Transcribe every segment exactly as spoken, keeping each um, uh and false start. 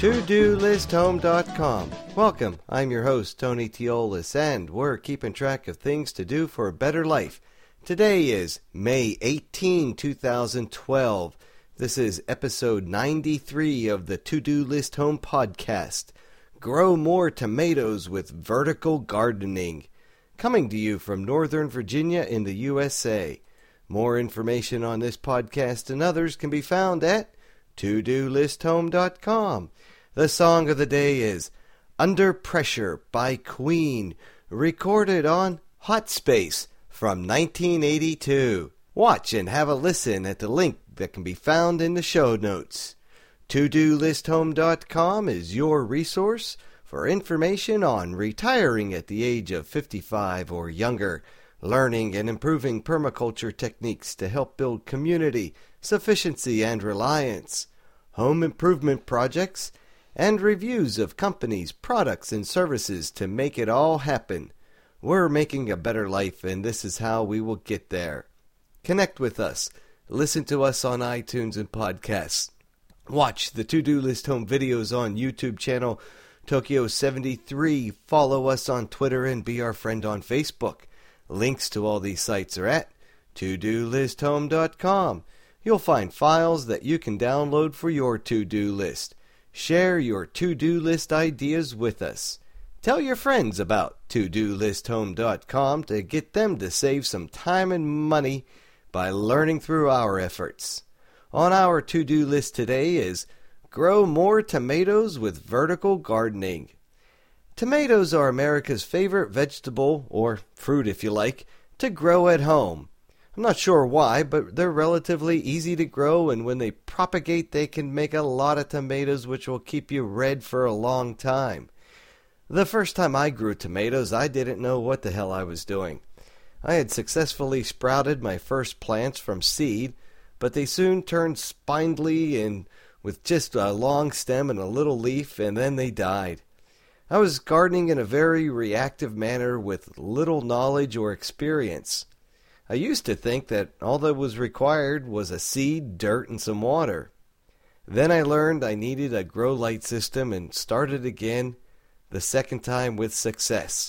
to do list home dot com. Welcome, I'm your host, Tony Teolis, and we're keeping track of things to do for a better life. Today is May eighteenth, two thousand twelve. This is episode ninety-three of the To-Do List Home podcast. Grow more tomatoes with vertical gardening. Coming to you from Northern Virginia in the U S A. More information on this podcast and others can be found at to do list home dot com. The song of the day is Under Pressure by Queen, recorded on Hot Space from nineteen eighty-two. Watch and have a listen at the link that can be found in the show notes. to do list home dot com is your resource for information on retiring at the age of fifty-five or younger, learning and improving permaculture techniques to help build community, sufficiency, and reliance, home improvement projects, and reviews of companies, products, and services to make it all happen. We're making a better life, and this is how we will get there. Connect with us. Listen to us on iTunes and podcasts. Watch the To-Do List Home videos on YouTube channel Tokyo seventy-three. Follow us on Twitter and be our friend on Facebook. Links to all these sites are at to do list home dot com. You'll find files that you can download for your to-do list. Share your to-do list ideas with us. Tell your friends about to do list home dot com to get them to save some time and money by learning through our efforts. On our to-do list today is Grow More Tomatoes with Vertical Gardening. Tomatoes are America's favorite vegetable, or fruit if you like, to grow at home. I'm not sure why, but they're relatively easy to grow, and when they propagate, they can make a lot of tomatoes which will keep you red for a long time. The first time I grew tomatoes, I didn't know what the hell I was doing. I had successfully sprouted my first plants from seed, but they soon turned spindly and with just a long stem and a little leaf, and then they died. I was gardening in a very reactive manner with little knowledge or experience. I used to think that all that was required was a seed, dirt, and some water. Then I learned I needed a grow light system and started again, the second time with success.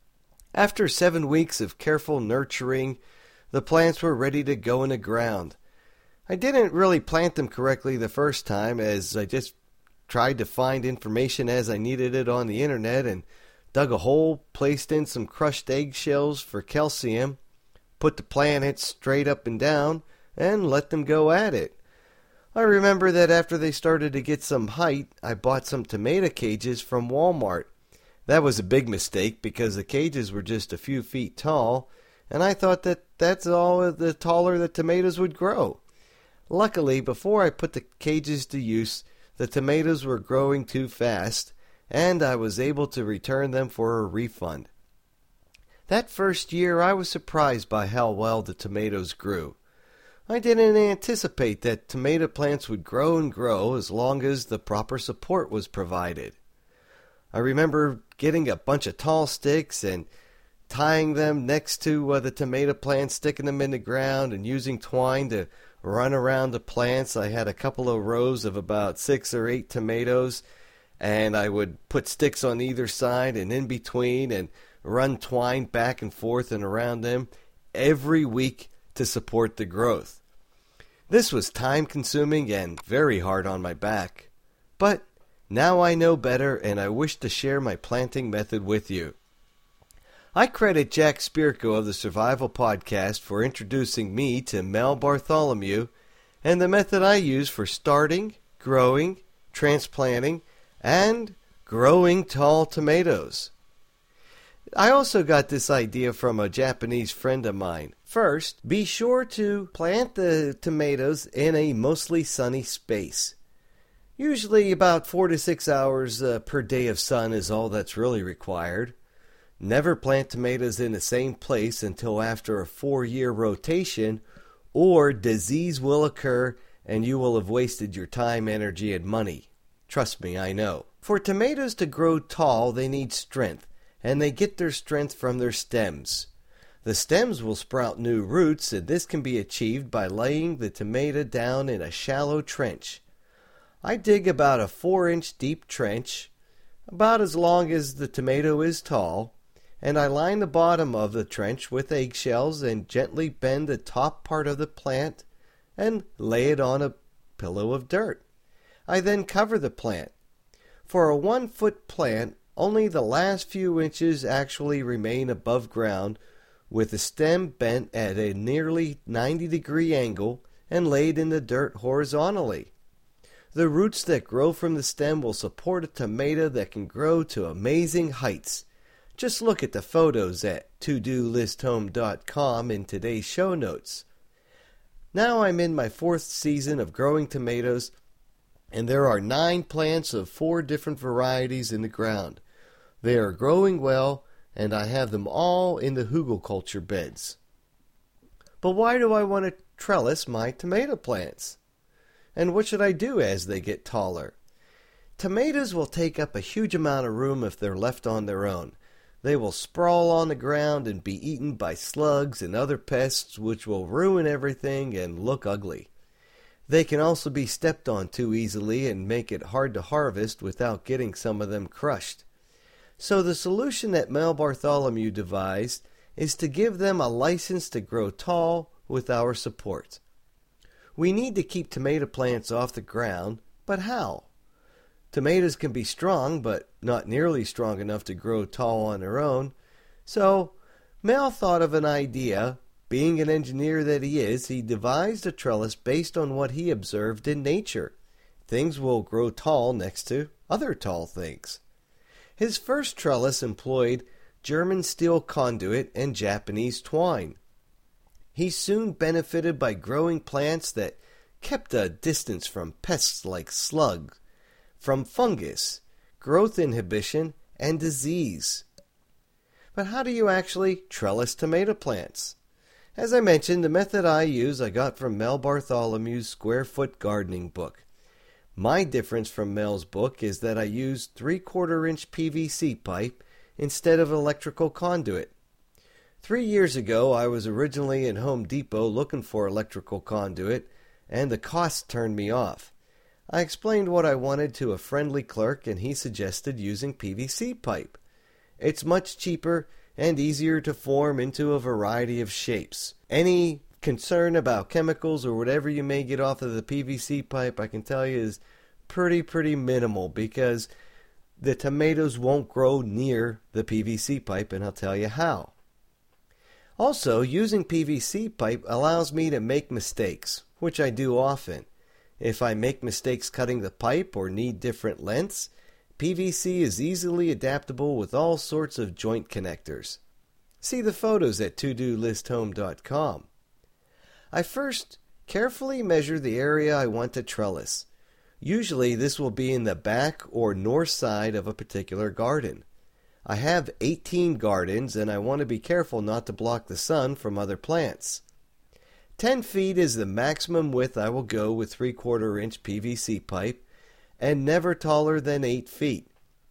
After seven weeks of careful nurturing, the plants were ready to go in the ground. I didn't really plant them correctly the first time, as I just tried to find information as I needed it on the internet and dug a hole, placed in some crushed eggshells for calcium, put the planets straight up and down, and let them go at it. I remember that after they started to get some height, I bought some tomato cages from Walmart. That was a big mistake because the cages were just a few feet tall, and I thought that that's all the taller the tomatoes would grow. Luckily, before I put the cages to use, the tomatoes were growing too fast, and I was able to return them for a refund. That first year, I was surprised by how well the tomatoes grew. I didn't anticipate that tomato plants would grow and grow as long as the proper support was provided. I remember getting a bunch of tall sticks and tying them next to uh, the tomato plants, sticking them in the ground, and using twine to run around the plants. I had a couple of rows of about six or eight tomatoes, and I would put sticks on either side and in between and run twine back and forth and around them every week to support the growth. This was time-consuming and very hard on my back. But now I know better, and I wish to share my planting method with you. I credit Jack Spirko of the Survival Podcast for introducing me to Mel Bartholomew and the method I use for starting, growing, transplanting, and growing tall tomatoes. I also got this idea from a Japanese friend of mine. First, be sure to plant the tomatoes in a mostly sunny space. Usually about four to six hours uh, per day of sun is all that's really required. Never plant tomatoes in the same place until after a four-year rotation, or disease will occur and you will have wasted your time, energy, and money. Trust me, I know. For tomatoes to grow tall, they need strength, and they get their strength from their stems. The stems will sprout new roots, and this can be achieved by laying the tomato down in a shallow trench. I dig about a four inch deep trench, about as long as the tomato is tall, and I line the bottom of the trench with eggshells and gently bend the top part of the plant and lay it on a pillow of dirt. I then cover the plant. For a one foot plant, only the last few inches actually remain above ground, with the stem bent at a nearly ninety degree angle and laid in the dirt horizontally. The roots that grow from the stem will support a tomato that can grow to amazing heights. Just look at the photos at to do list home dot com in today's show notes. Now I'm in my fourth season of growing tomatoes, and there are nine plants of four different varieties in the ground. They are growing well, and I have them all in the hugelkultur beds. But why do I want to trellis my tomato plants? And what should I do as they get taller? Tomatoes will take up a huge amount of room if they're left on their own. They will sprawl on the ground and be eaten by slugs and other pests, which will ruin everything and look ugly. They can also be stepped on too easily and make it hard to harvest without getting some of them crushed. So the solution that Mel Bartholomew devised is to give them a license to grow tall with our support. We need to keep tomato plants off the ground, but how? Tomatoes can be strong, but not nearly strong enough to grow tall on their own. So Mel thought of an idea. Being an engineer that he is, he devised a trellis based on what he observed in nature. Things will grow tall next to other tall things. His first trellis employed German steel conduit and Japanese twine. He soon benefited by growing plants that kept a distance from pests like slugs, from fungus, growth inhibition, and disease. But how do you actually trellis tomato plants? As I mentioned, the method I use I got from Mel Bartholomew's Square Foot Gardening book. My difference from Mel's book is that I use three-quarter inch P V C pipe instead of electrical conduit. Three years ago, I was originally in Home Depot looking for electrical conduit, and the cost turned me off. I explained what I wanted to a friendly clerk, and he suggested using P V C pipe. It's much cheaper and easier to form into a variety of shapes. Any concern about chemicals or whatever you may get off of the P V C pipe, I can tell you, is pretty, pretty minimal, because the tomatoes won't grow near the P V C pipe, and I'll tell you how. Also, using P V C pipe allows me to make mistakes, which I do often. If I make mistakes cutting the pipe or need different lengths, P V C is easily adaptable with all sorts of joint connectors. See the photos at to do list home dot com. I first carefully measure the area I want to trellis. Usually this will be in the back or north side of a particular garden. I have eighteen gardens, and I want to be careful not to block the sun from other plants. Ten feet is the maximum width I will go with three-quarter inch P V C pipe, and never taller than eight feet.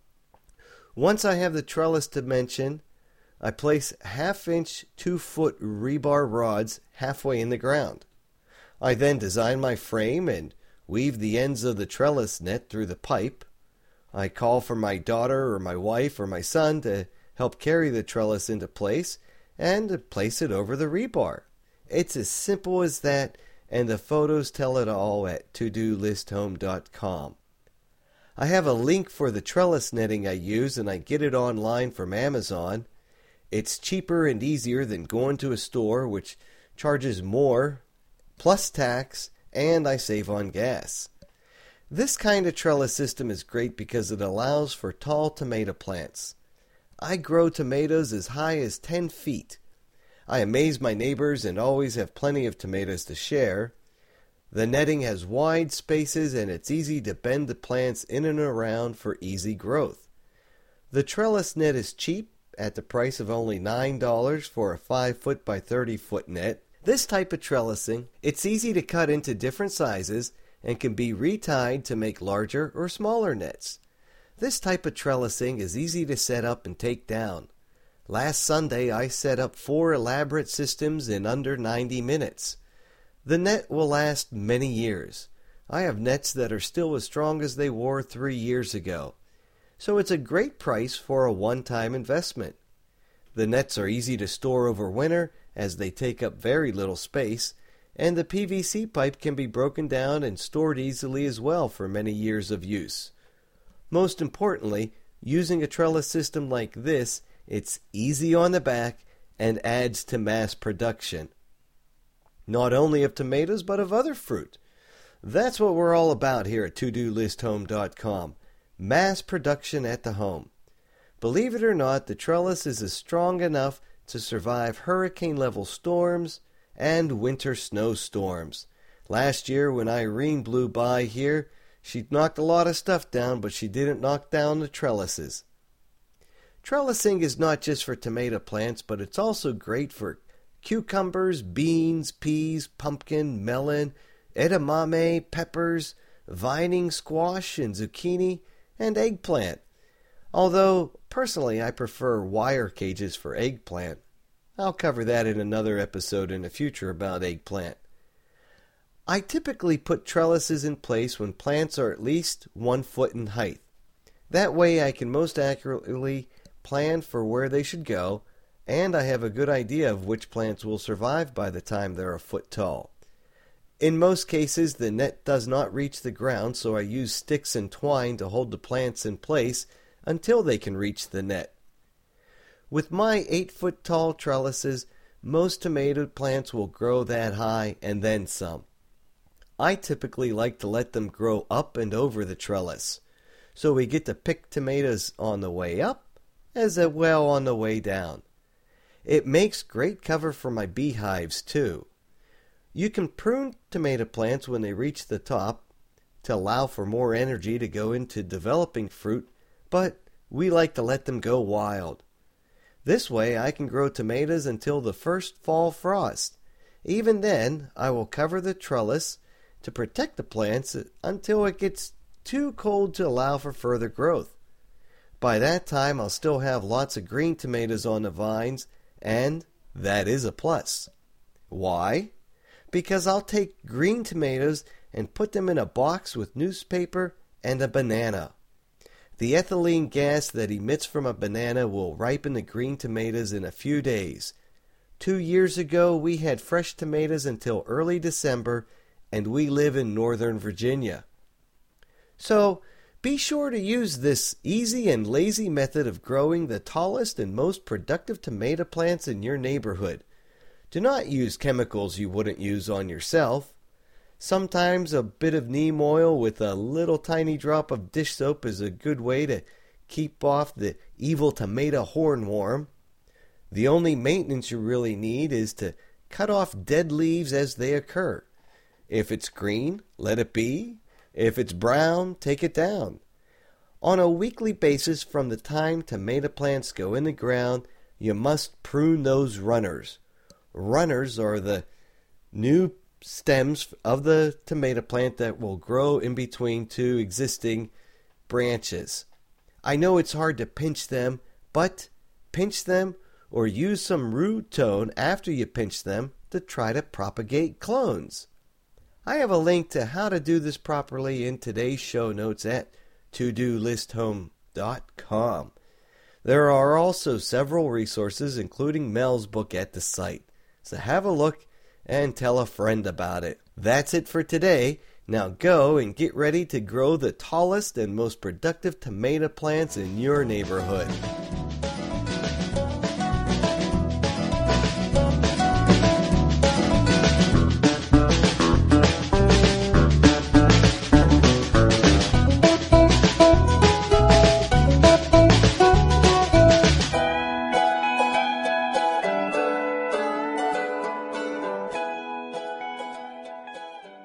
Once I have the trellis dimension, I place half-inch, two-foot rebar rods halfway in the ground. I then design my frame and weave the ends of the trellis net through the pipe. I call for my daughter or my wife or my son to help carry the trellis into place and place it over the rebar. It's as simple as that, and the photos tell it all at to do list home dot com. I have a link for the trellis netting I use, and I get it online from Amazon. It's cheaper and easier than going to a store, which charges more, plus tax, and I save on gas. This kind of trellis system is great because it allows for tall tomato plants. I grow tomatoes as high as ten feet. I amaze my neighbors and always have plenty of tomatoes to share. The netting has wide spaces, and it's easy to bend the plants in and around for easy growth. The trellis net is cheap, at the price of only nine dollars for a five foot by thirty foot net. This type of trellising, it's easy to cut into different sizes and can be retied to make larger or smaller nets. This type of trellising is easy to set up and take down. Last Sunday I set up four elaborate systems in under ninety minutes. The net will last many years. I have nets that are still as strong as they were three years ago. So it's a great price for a one-time investment. The nets are easy to store over winter as they take up very little space, and the P V C pipe can be broken down and stored easily as well for many years of use. Most importantly, using a trellis system like this, it's easy on the back and adds to mass production. Not only of tomatoes, but of other fruit. That's what we're all about here at to do list home dot com. Mass production at the home. Believe it or not, the trellis is strong enough to survive hurricane-level storms and winter snowstorms. Last year when Irene blew by here, she knocked a lot of stuff down, but she didn't knock down the trellises. Trellising is not just for tomato plants, but it's also great for cucumbers, beans, peas, pumpkin, melon, edamame, peppers, vining squash, and zucchini, and eggplant. Although, personally, I prefer wire cages for eggplant. I'll cover that in another episode in the future about eggplant. I typically put trellises in place when plants are at least one foot in height. That way I can most accurately plan for where they should go, and I have a good idea of which plants will survive by the time they're a foot tall. In most cases, the net does not reach the ground, so I use sticks and twine to hold the plants in place until they can reach the net. With my eight-foot tall trellises, most tomato plants will grow that high and then some. I typically like to let them grow up and over the trellis, so we get to pick tomatoes on the way up as well on the way down. It makes great cover for my beehives too. You can prune tomato plants when they reach the top to allow for more energy to go into developing fruit, but we like to let them go wild. This way I can grow tomatoes until the first fall frost. Even then, I will cover the trellis to protect the plants until it gets too cold to allow for further growth. By that time, I'll still have lots of green tomatoes on the vines, and that is a plus. Why? Because I'll take green tomatoes and put them in a box with newspaper and a banana. The ethylene gas that emits from a banana will ripen the green tomatoes in a few days. Two years ago, we had fresh tomatoes until early December, and we live in Northern Virginia. So, be sure to use this easy and lazy method of growing the tallest and most productive tomato plants in your neighborhood. Do not use chemicals you wouldn't use on yourself. Sometimes a bit of neem oil with a little tiny drop of dish soap is a good way to keep off the evil tomato hornworm. The only maintenance you really need is to cut off dead leaves as they occur. If it's green, let it be. If it's brown, take it down. On a weekly basis from the time tomato plants go in the ground, you must prune those runners. Runners are the new stems of the tomato plant that will grow in between two existing branches. I know it's hard to pinch them, but pinch them or use some root tone after you pinch them to try to propagate clones. I have a link to how to do this properly in today's show notes at to do list home dot com. There are also several resources, including Mel's book, at the site. So have a look and tell a friend about it. That's it for today. Now go and get ready to grow the tallest and most productive tomato plants in your neighborhood.